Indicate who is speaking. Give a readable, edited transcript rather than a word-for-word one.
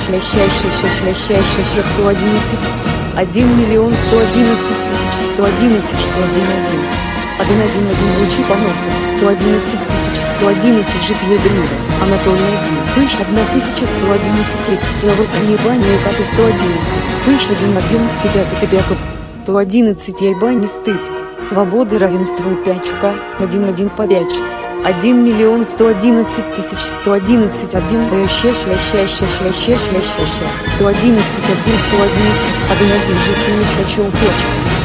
Speaker 1: 1 111 111 611 111 лучи поноса 111 111 жипьедрина Анатолий 1 1111 экстеллар ебание коту 111 1 пебяка 111 ебани стыд свободы равенства 5 чука 1 побячец 1 111 111 1 111 1 1 1 житель не хочу точка